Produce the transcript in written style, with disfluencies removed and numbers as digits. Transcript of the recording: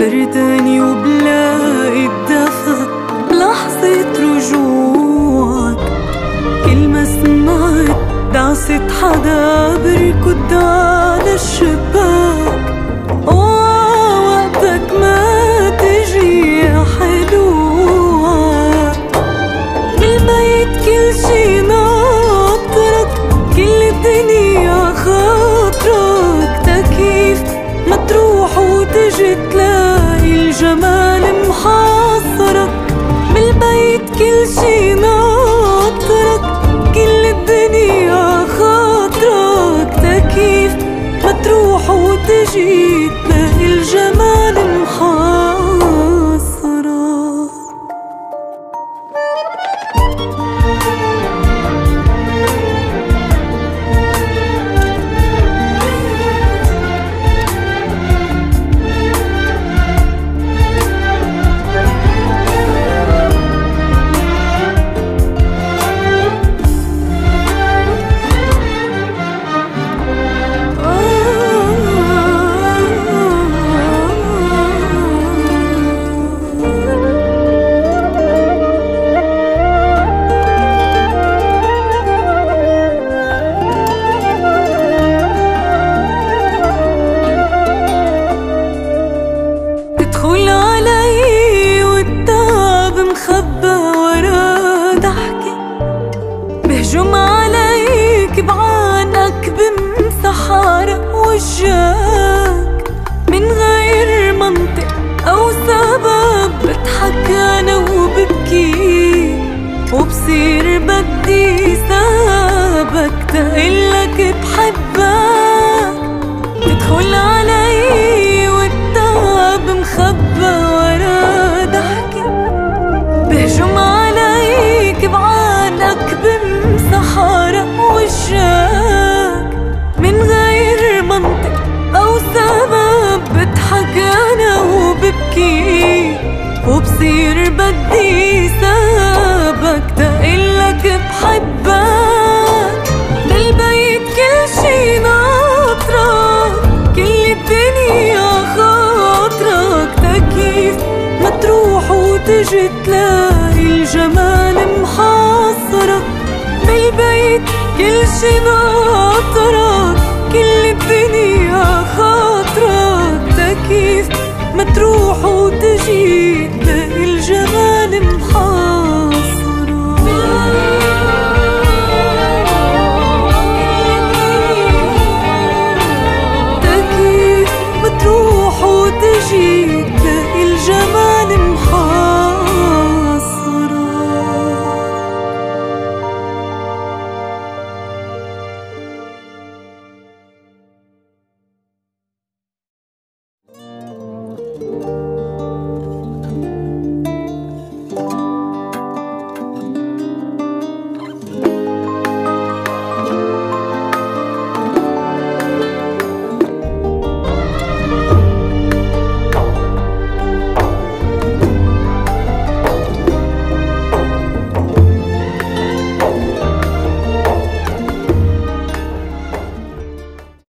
برداني وبلاقي الدفا بلحظة رجوعك. كل ما سمعت دعسة حدا بركض على الشباك، وقتك ما تجي حلوعك. بالبيت كل شي ناطرك، كل الدنيا خاطرك. تكيف ما تروح وتجي تلاقي الجمال محاصرك. بالبيت كل شي ناطرك، كل الدنيا خاطرك. تكيف ما تروح وتجي تلاقي الجمال محاصرك. تدخل علي والتعب مخبى ورا ضحكي، بهجم عليك بعانقك بمسح عرق وجهك. من غير منطق أو سبب بضحك أنا وببكي، وبصير بدي سابك تقلك بحبك. تدخل علي والتعب مخبى ورا ضحكي، بهجم عليك بعانقك بمسح عرق وجهك. من غير منطق أو سبب بضحك أنا وببكي، وبصير بدي سابك تقلك بحبك. بالبيت كل شي ناطرك، كل الدنيا خاطرك. تكيف ما تروح وتجي تلاقي الجمال محاصرك. بالبيت كل شي ناطرك، كل الدنيا خاطرك. تكيف ما تروح وتجي تلاقي الجمال محاصرك. تكيف ما تروح وتجي تلاقي الجمال محاصرك.